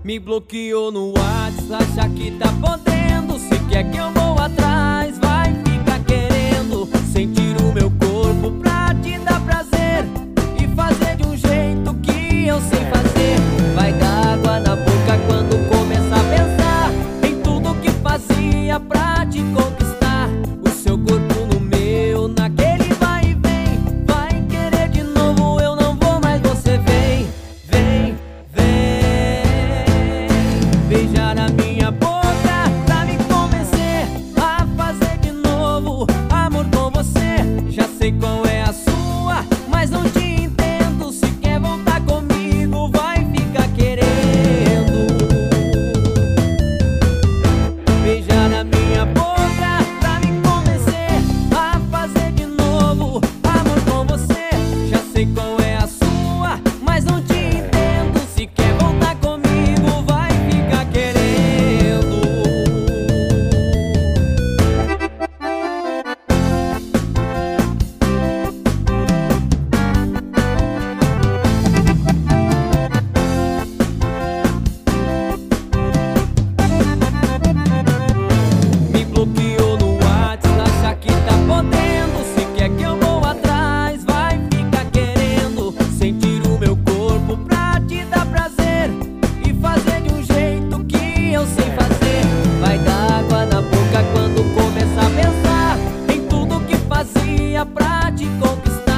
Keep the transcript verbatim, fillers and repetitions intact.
Me bloqueou no WhatsApp, acha que tá podendo. Se quer que eu vou atrás, vai ficar querendo sentir o meu corpo pra te dar prazer e fazer de um jeito que eu sei fazer. Vai dar água na boca quando começar a pensar em tudo que fazia pra te conquistar. O seu corpo no meu, naquele vai e vem. Vai querer de novo, eu não vou mais, você vem, vem, vem beijar a minha boca pra me convencer a fazer de novo amor com você. Já sei qual é a sua, mas não te entendo. Se quer voltar comigo, vai ficar querendo beijar a minha boca pra me convencer a fazer de novo amor com você. Já sei qual é a sua, mas não te entendo. Se quer voltar comigo, vai ficar querendo. Me bloqueou no WhatsApp, acha que tá podendo. Se quer que eu vou atrás, vai ficar querendo sentir o meu corpo pra te dar prazer e fazer de um jeito que eu sei fazer. Vai dar água na boca quando começar a pensar em tudo que fazia pra te conquistar.